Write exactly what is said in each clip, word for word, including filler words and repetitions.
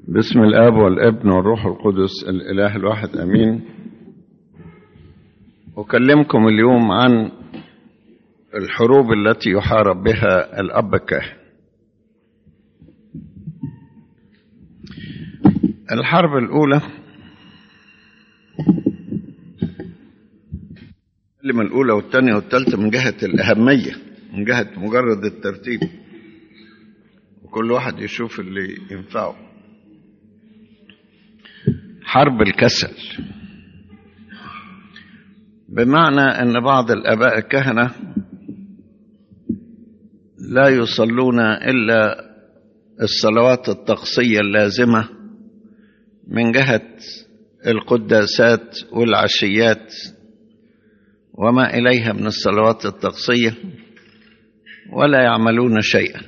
باسم الآب والابن والروح القدس الإله الواحد أمين. أكلمكم اليوم عن الحروب التي يحارب بها الأب الكاهن. الحرب الأولى، الكلمة الأولى والثانية والثالثة من جهة الأهمية، من جهة مجرد الترتيب، وكل واحد يشوف اللي ينفعه. حرب الكسل، بمعنى أن بعض الآباء الكهنة لا يصلون إلا الصلوات الطقسية اللازمة من جهة القداسات والعشيات وما إليها من الصلوات الطقسية، ولا يعملون شيئا،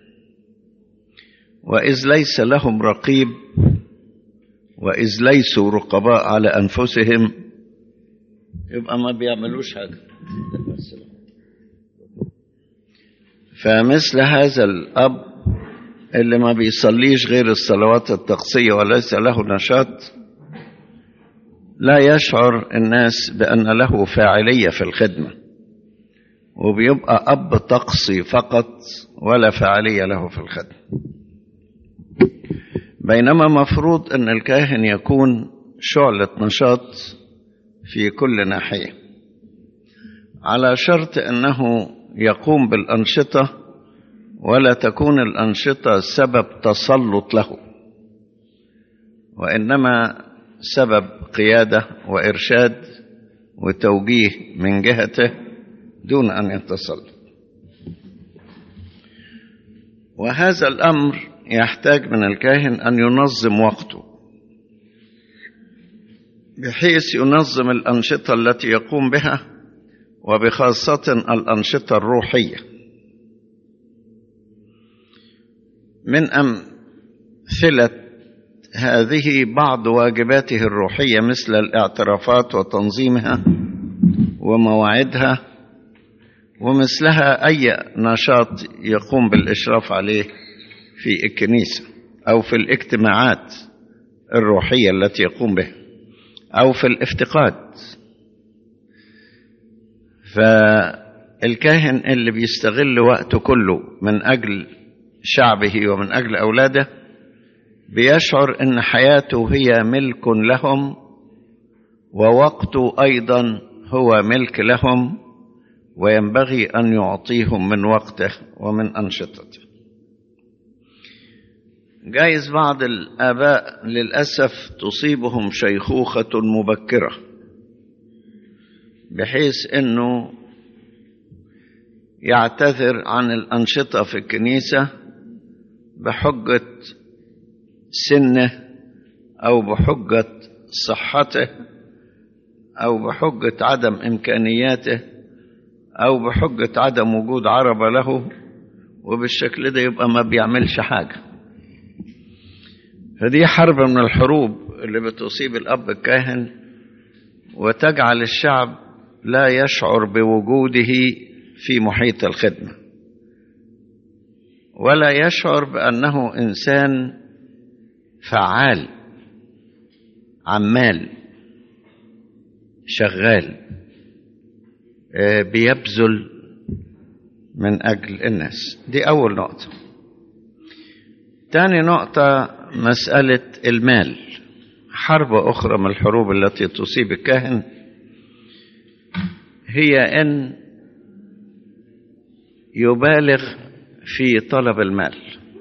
وإذ ليس لهم رقيب وإذ ليسوا رقباء على أنفسهم يبقى ما بيعملوش حاجة. فمثل هذا الأب اللي ما بيصليش غير الصلوات الطقسية وليس له نشاط، لا يشعر الناس بأن له فاعلية في الخدمة، وبيبقى أب طقسي فقط ولا فاعلية له في الخدمة. بينما مفروض أن الكاهن يكون شعلة نشاط في كل ناحية، على شرط أنه يقوم بالأنشطة ولا تكون الأنشطة سبب تسلط له، وإنما سبب قيادة وإرشاد وتوجيه من جهته دون أن يتسلط. وهذا الأمر يحتاج من الكاهن أن ينظم وقته، بحيث ينظم الأنشطة التي يقوم بها، وبخاصة الأنشطة الروحية. من أمثلة هذه بعض واجباته الروحية مثل الاعترافات وتنظيمها ومواعيدها، ومثلها أي نشاط يقوم بالإشراف عليه في الكنيسة أو في الاجتماعات الروحية التي يقوم بها أو في الافتقاد. فالكاهن اللي بيستغل وقته كله من أجل شعبه ومن أجل أولاده بيشعر أن حياته هي ملك لهم، ووقته أيضا هو ملك لهم، وينبغي أن يعطيهم من وقته ومن أنشطته. جايز بعض الآباء للأسف تصيبهم شيخوخة مبكرة، بحيث أنه يعتذر عن الأنشطة في الكنيسة بحجة سنه أو بحجة صحته أو بحجة عدم إمكانياته أو بحجة عدم وجود عربة له، وبالشكل ده يبقى ما بيعملش حاجة. فدي حرب من الحروب اللي بتصيب الأب الكاهن، وتجعل الشعب لا يشعر بوجوده في محيط الخدمة، ولا يشعر بأنه إنسان فعال عمال شغال بيبذل من أجل الناس. دي أول نقطة. تاني نقطة مسألة المال، حرب أخرى من الحروب التي تصيب الكاهن، هي أن يبالغ في طلب المال،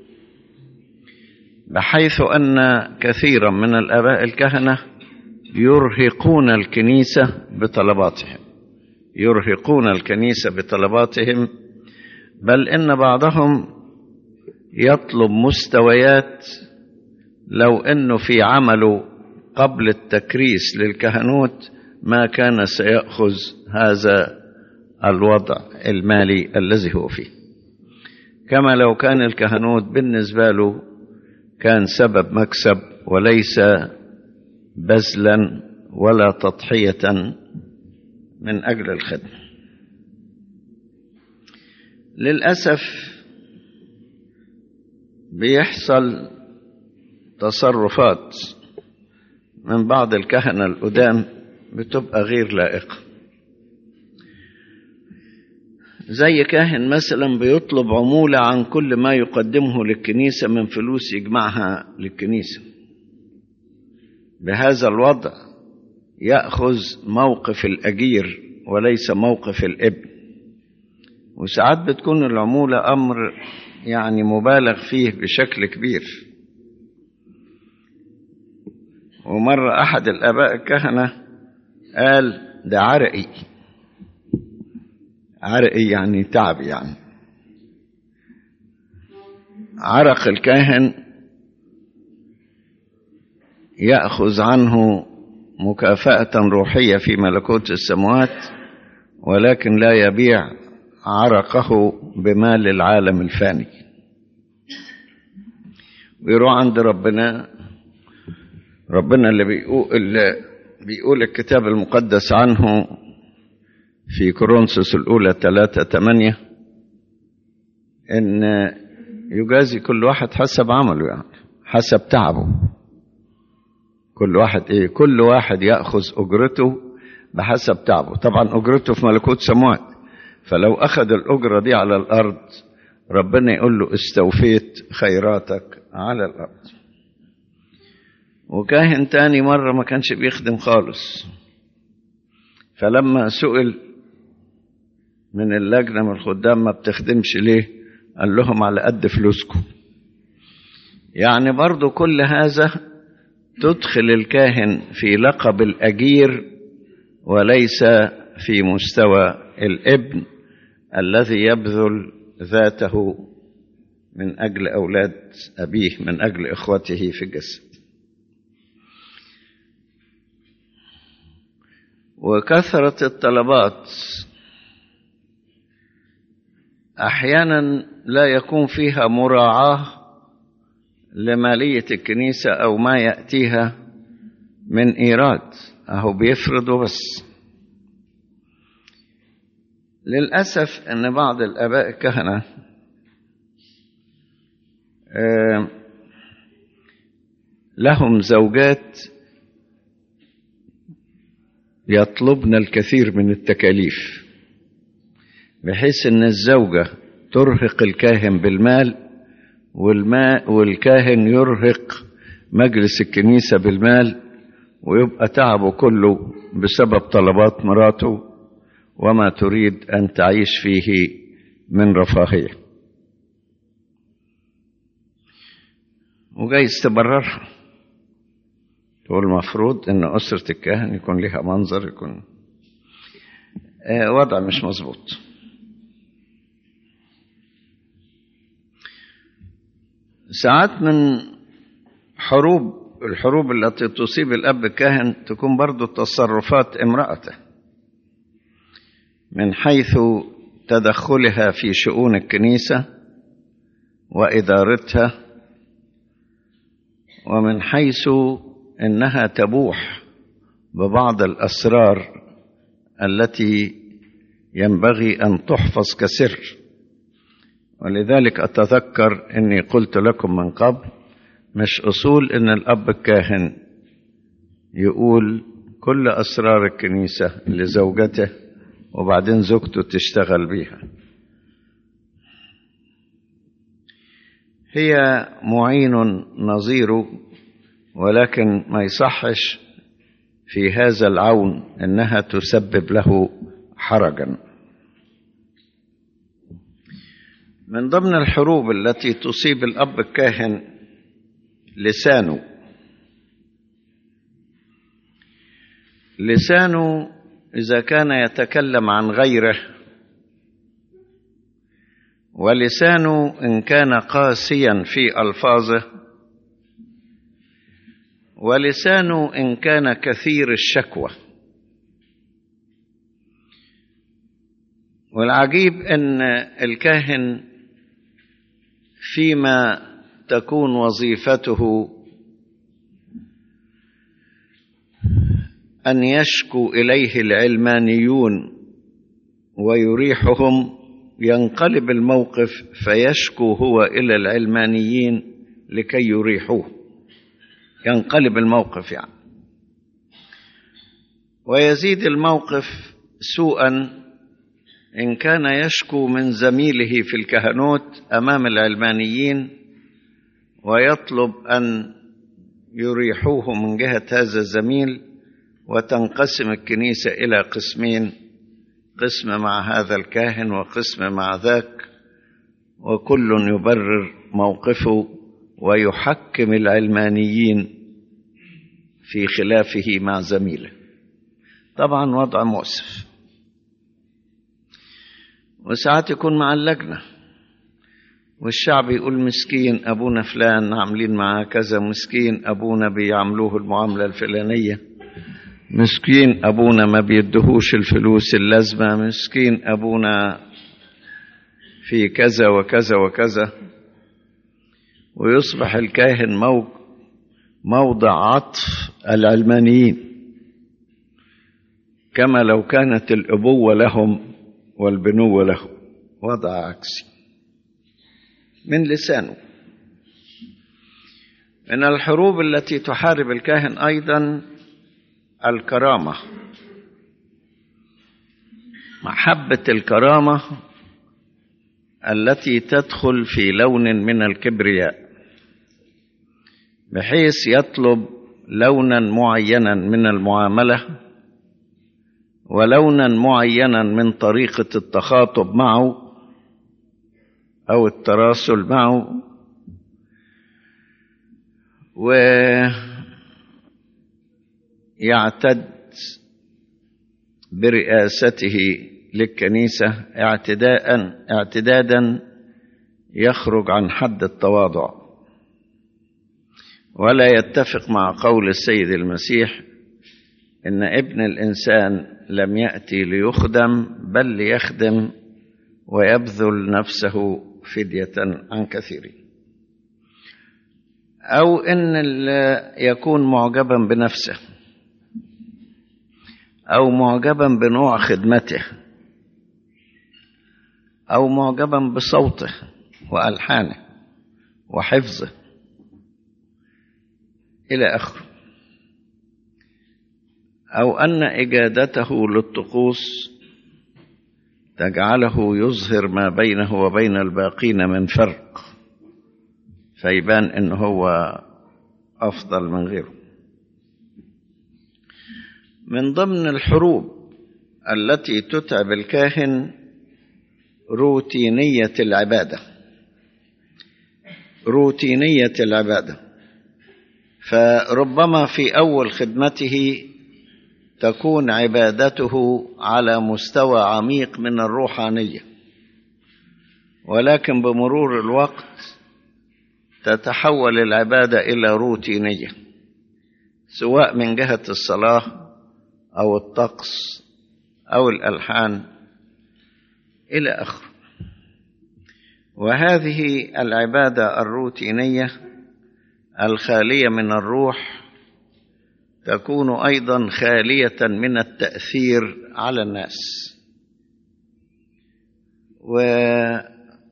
بحيث أن كثيرا من الآباء الكهنة يرهقون الكنيسة بطلباتهم يرهقون الكنيسة بطلباتهم بل إن بعضهم يطلب مستويات لو أنه في عمله قبل التكريس للكهنوت ما كان سيأخذ هذا الوضع المالي الذي هو فيه، كما لو كان الكهنوت بالنسبة له كان سبب مكسب وليس بذلا ولا تضحية من أجل الخدمة. للأسف بيحصل تصرفات من بعض الكهنة القدام بتبقى غير لائقة. زي كاهن مثلا بيطلب عمولة عن كل ما يقدمه للكنيسة من فلوس يجمعها للكنيسة. بهذا الوضع يأخذ موقف الأجير وليس موقف الابن. وساعات بتكون العمولة أمر يعني مبالغ فيه بشكل كبير. ومرة أحد الآباء الكهنة قال ده عرقي. عرقي يعني تعب، يعني عرق الكاهن يأخذ عنه مكافأة روحية في ملكوت السماوات، ولكن لا يبيع عرقه بمال العالم الفاني. ويروح عند ربنا، ربنا اللي بيقول, اللي بيقول الكتاب المقدس عنه في كورنثوس الأولى ثلاثة ثمانية إن يجازي كل واحد حسب عمله، يعني حسب تعبه. كل واحد إيه؟ كل واحد يأخذ أجرته بحسب تعبه. طبعا أجرته في ملكوت سماوات، فلو أخذ الأجرة دي على الأرض ربنا يقول له استوفيت خيراتك على الأرض. وكاهن تاني مرة ما كانش بيخدم خالص، فلما سئل من اللجنة من الخدام ما بتخدمش ليه؟ قال لهم على قد فلوسكم. يعني برضو كل هذا تدخل الكاهن في لقب الأجير وليس في مستوى الابن الذي يبذل ذاته من أجل أولاد أبيه، من أجل إخوته في الجسد. وكثرة الطلبات أحيانا لا يكون فيها مراعاة لمالية الكنيسة أو ما يأتيها من إيراد، أهو بيفرضوا بس. للأسف أن بعض الآباء الكهنة لهم زوجات يطلبن الكثير من التكاليف، بحيث أن الزوجة ترهق الكاهن بالمال، والماء والكاهن يرهق مجلس الكنيسة بالمال، ويبقى تعبه كله بسبب طلبات مراته وما تريد أن تعيش فيه من رفاهية. وجايز تبررها، تقول المفروض أن أسرة الكاهن يكون لها منظر، يكون وضع مش مظبوط. ساعات من حروب الحروب التي تصيب الأب الكاهن تكون برضو تصرفات امرأته من حيث تدخلها في شؤون الكنيسة وإدارتها، ومن حيث إنها تبوح ببعض الأسرار التي ينبغي أن تحفظ كسر. ولذلك أتذكر أني قلت لكم من قبل مش أصول أن الأب الكاهن يقول كل أسرار الكنيسة لزوجته وبعدين زوجته تشتغل بيها. هي معين نظيره، ولكن ما يصحش في هذا العون أنها تسبب له حرجا. من ضمن الحروب التي تصيب الأب الكاهن لسانه. لسانه إذا كان يتكلم عن غيره، ولسانه إن كان قاسيا في ألفاظه، ولسانه إن كان كثير الشكوى. والعجيب أن الكاهن فيما تكون وظيفته أن يشكو إليه العلمانيون ويريحهم، ينقلب الموقف فيشكو هو إلى العلمانيين لكي يريحوه. ينقلب الموقف يعني. ويزيد الموقف سوءا إن كان يشكو من زميله في الكهنوت أمام العلمانيين ويطلب أن يريحوه من جهة هذا الزميل، وتنقسم الكنيسة إلى قسمين، قسم مع هذا الكاهن وقسم مع ذاك، وكل يبرر موقفه ويحكم العلمانيين في خلافه مع زميله. طبعا وضع مؤسف. وساعات يكون مع اللجنة والشعب يقول مسكين أبونا فلان عاملين معاه كذا، مسكين أبونا بيعملوه المعاملة الفلانية، مسكين أبونا ما بيدهوش الفلوس اللازمة، مسكين أبونا في كذا وكذا وكذا، ويصبح الكاهن موضع عطف العلمانيين كما لو كانت الأبوة لهم والبنوة له. وضع عكسي من لسانه. من الحروب التي تحارب الكاهن أيضا الكرامة، محبة الكرامة التي تدخل في لون من الكبرياء، بحيث يطلب لونا معينا من المعاملة ولونا معينا من طريقة التخاطب معه أو التراسل معه، ويعتد برئاسته للكنيسة اعتداء اعتدادا يخرج عن حد التواضع، ولا يتفق مع قول السيد المسيح إن ابن الإنسان لم يأتي ليخدم بل ليخدم ويبذل نفسه فدية عن كثيرين. أو إن يكون معجبا بنفسه أو معجبا بنوع خدمته أو معجبا بصوته وألحانه وحفظه إلى آخره، أو أن إجادته للطقوس تجعله يظهر ما بينه وبين الباقين من فرق، فيبان إنه هو أفضل من غيره. من ضمن الحروب التي تتعب الكاهن روتينية العبادة. روتينية العبادة، فربما في أول خدمته تكون عبادته على مستوى عميق من الروحانية، ولكن بمرور الوقت تتحول العبادة إلى روتينية، سواء من جهة الصلاة أو الطقس أو الألحان إلى آخره. وهذه العبادة الروتينية الخالية من الروح تكون أيضا خالية من التأثير على الناس، ولا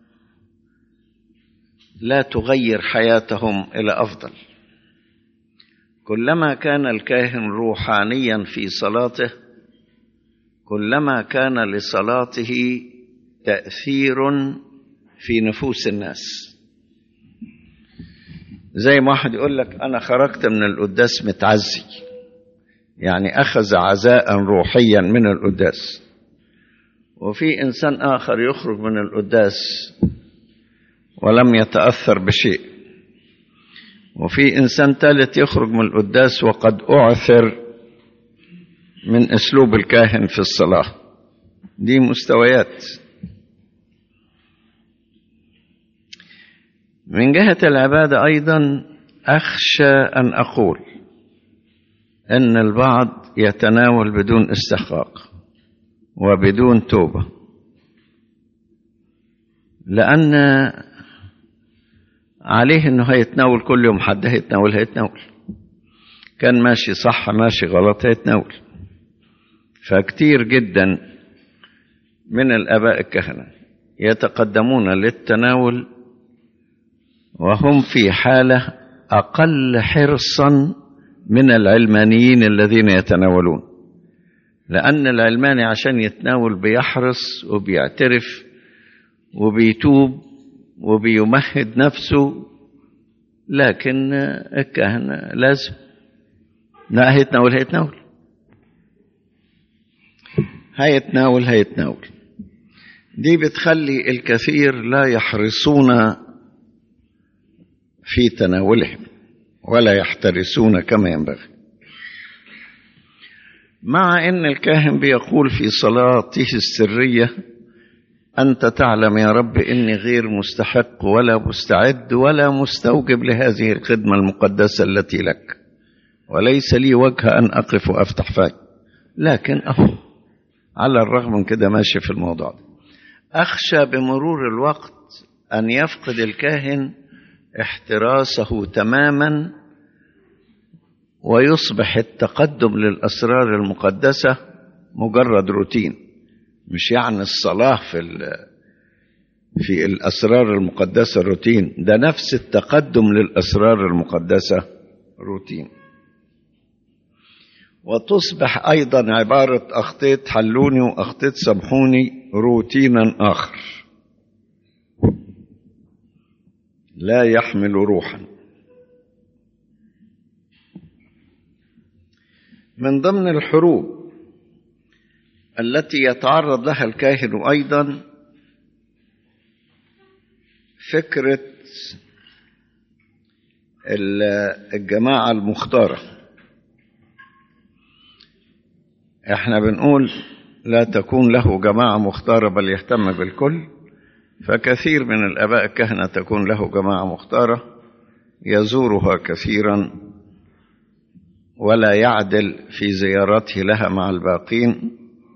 تغير حياتهم إلى أفضل. كلما كان الكاهن روحانيا في صلاته كلما كان لصلاته تأثير في نفوس الناس. زي ما واحد يقول لك أنا خرجت من القداس متعزي، يعني أخذ عزاء روحيا من القداس. وفي إنسان آخر يخرج من القداس ولم يتأثر بشيء، وفي إنسان ثالث يخرج من القداس وقد أعثر من أسلوب الكاهن في الصلاة. دي مستويات. من جهة العبادة أيضا أخشى أن أقول أن البعض يتناول بدون استحقاق وبدون توبة، لأن عليه أنه هيتناول كل يوم، حد هيتناول هيتناول، كان ماشي صح ماشي غلط هيتناول. فكتير جدا من الآباء الكهنة يتقدمون للتناول وهم في حالة أقل حرصا من العلمانيين الذين يتناولون، لأن العلماني عشان يتناول بيحرص وبيعترف وبيتوب وبيمهد نفسه، لكن الكهنة لازم لا هيتناول هيتناول هيتناول هيتناول دي بتخلي الكثير لا يحرصون في تناولهم ولا يحترسون كما ينبغي، مع أن الكاهن بيقول في صلاته السرية: أنت تعلم يا رب إني غير مستحق ولا مستعد ولا مستوجب لهذه الخدمة المقدسة التي لك، وليس لي وجه أن أقف وأفتح فاي، لكن أهو على الرغم من كده ماشي في الموضوع ده. أخشى بمرور الوقت أن يفقد الكاهن احتراسه تماما، ويصبح التقدم للأسرار المقدسة مجرد روتين. مش يعني الصلاة في في الأسرار المقدسة روتين، ده نفس التقدم للأسرار المقدسة روتين. وتصبح أيضا عبارة أخطيت حلوني وأخطيت سامحوني روتينا آخر لا يحمل روحا. من ضمن الحروب التي يتعرض لها الكاهن أيضا فكرة الجماعة المختارة. احنا بنقول لا تكون له جماعة مختارة بل يهتم بالكل، فكثير من الآباء الكهنة تكون له جماعة مختارة يزورها كثيرا ولا يعدل في زيارته لها مع الباقين،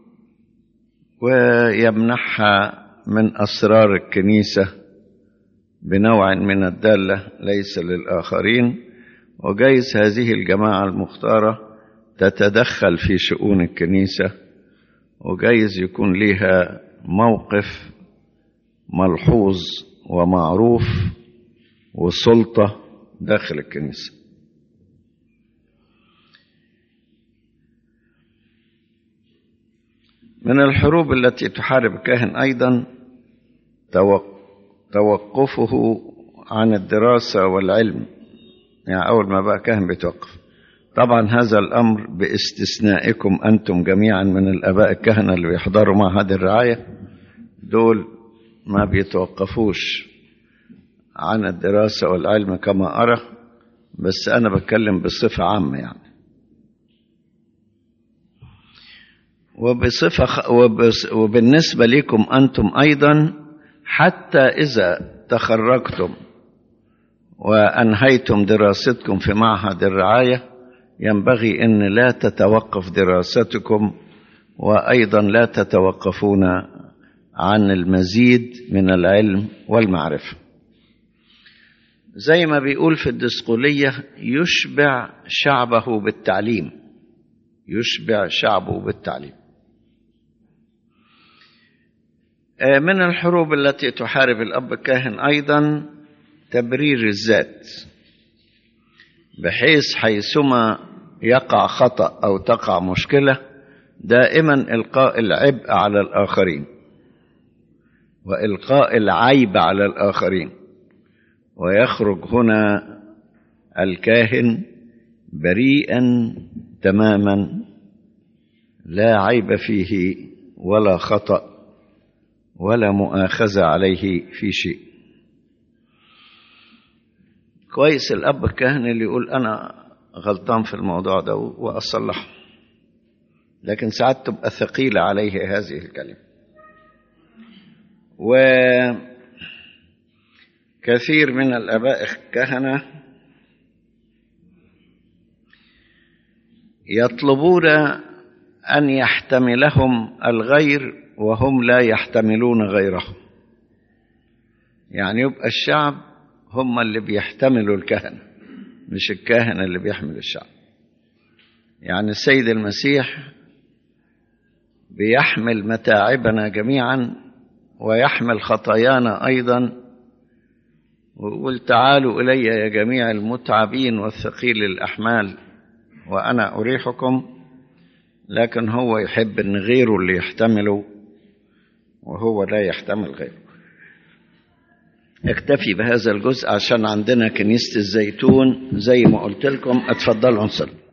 ويمنحها من أسرار الكنيسة بنوع من الدالة ليس للآخرين. وجايز هذه الجماعة المختارة تتدخل في شؤون الكنيسة، وجايز يكون لها موقف ملحوظ ومعروف وسلطة داخل الكنيسة. من الحروب التي تحارب الكاهن أيضا توقفه عن الدراسة والعلم. يعني أول ما بقى كاهن بيتوقف. طبعا هذا الأمر باستثنائكم أنتم جميعا من الآباء الكهنة اللي بيحضروا معهد الرعاية، دول ما بيتوقفوش عن الدراسة والعلم كما أرى، بس أنا بتكلم بصفة عامة يعني. وبصفة وبالنسبة لكم أنتم أيضا، حتى إذا تخرجتم وأنهيتم دراستكم في معهد الرعاية ينبغي أن لا تتوقف دراستكم، وأيضا لا تتوقفون عن المزيد من العلم والمعرفة. زي ما بيقول في الدسقلية: يشبع شعبه بالتعليم، يشبع شعبه بالتعليم. من الحروب التي تحارب الأب الكاهن أيضا تبرير الذات، بحيث حيثما يقع خطأ أو تقع مشكلة دائما إلقاء العبء على الآخرين وإلقاء العيب على الآخرين، ويخرج هنا الكاهن بريئا تماما لا عيب فيه ولا خطأ ولا مؤاخذة عليه في شيء. كويس الأب الكاهن اللي يقول أنا غلطان في الموضوع ده وأصلحه، لكن ساعات تبقى ثقيلة عليه هذه الكلمة. وكثير من الآباء الكهنة يطلبون أن يحتملهم الغير وهم لا يحتملون غيرهم. يعني يبقى الشعب هم اللي بيحتملوا الكهنة، مش الكاهن اللي بيحمل الشعب. يعني السيد المسيح بيحمل متاعبنا جميعا ويحمل خطايانا أيضا، ويقول تعالوا إلي يا جميع المتعبين والثقيل الأحمال وأنا أريحكم، لكن هو يحب أن غيره اللي يحتمله وهو لا يحتمل غيره. اكتفي بهذا الجزء عشان عندنا كنيسة الزيتون زي ما قلت لكم. اتفضلوا نصلي.